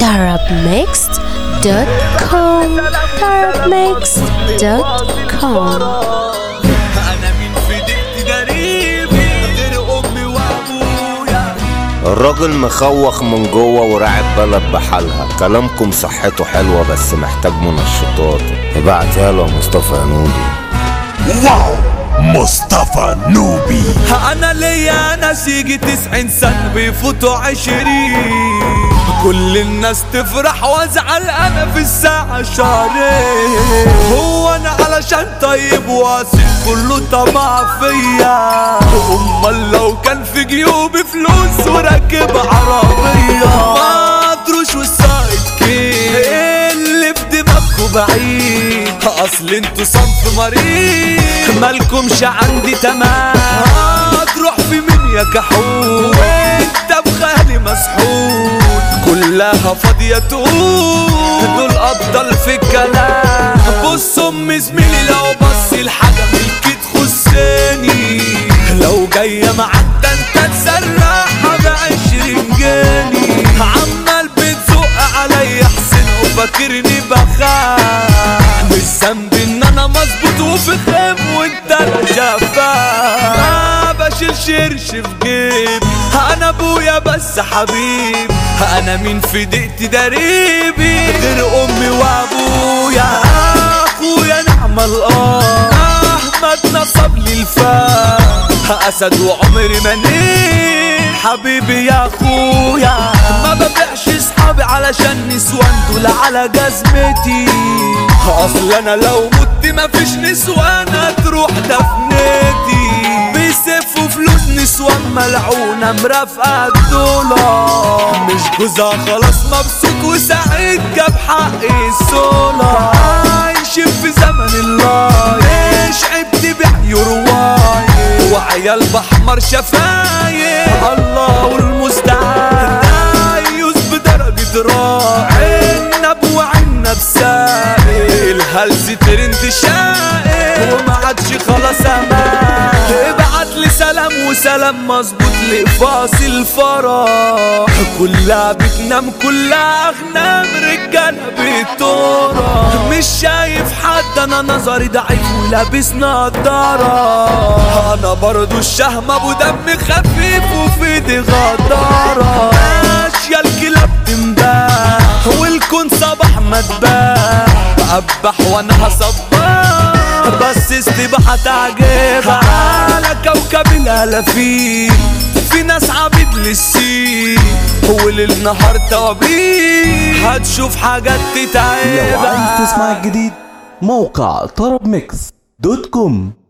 tarabmixed.com tarabmixed.com. انا مين في دقتي قريبي غير امي وابويا. الراجل مخوخ من جوه وراعب بلد بحالها. كلامكم صحته حلوة بس محتاج منشطات. ابعتها له مصطفى نوبي. واو مصطفى نوبي. انا ليا ناس يجي 90 سنة بيفوتوا 20. كل الناس تفرح وازعل انا في الساعة شهرين. هو انا علشان طيب واثق كله طمع فيا. امال لو كان في جيوبي فلوس وراكب عربية ما ادروش والسايد كيف اللي في دماغكوا بعيد. اصل انتوا صنف مريض مالكمش عندي تمام. هتروح في مين يا كحول وانت بخالي مسحول. كلها فاضية تقول دول ابطال في الكلام. بص ام زميلي لو بص الحاجة ملكي تخصني. لو جاية معاك ده انت تسرحها ب20 جنيه. عمال بتزق عليا حسين وفاكرني بخاف. مش ذنبي ان انا مظبوط وفي خيب وانت لا شفاف. ما بشيلش قرش في جيبي انا ابويا بس حبيب. انا مين في دقتي دريبي غير امي وابويا. اخويا نعم الله احمد نصب لي الفا. اسد وعمري منين حبيبي يا اخويا. ما ببيعش اصحابي علشان نسوان دول على جزمتي. اصل انا لو مت مفيش نسوان هتروح دفنتي. بيسفوا فلوس نسوان ملعونة مرافقة الدولار. مش جوزها خلاص مبسوط وسعيد جاب حقي السولار. عايشين في زمن الله مش عيب تبيع يرواي. وعيال بحمر شفايف الله المستعان. دايوس بدرجة راعي عنب وعنب ساقي. الهلس ترند شاقي وما عادش خلاص امان. ابعتلي سلام وسلام مظبوط لفاصل الفرح. كلها بتنام كلها اغنام رجالة بتورا. مش شايف حد انا نظري ضعيف ولابس نضارة. انا برضو الشهم ابو دم خفيف وفي ايدي غدارة. اشياء الكلاب تنباح والكون صباح مدباح. بقبح وانا هصبح بس استباحة تعجبها. على كوكب الالافين في ناس عبيد للسين. هو للنهار توابين هتشوف حاجات تتعبها. لو عايز تسمع الجديد موقع tarabmixed.com.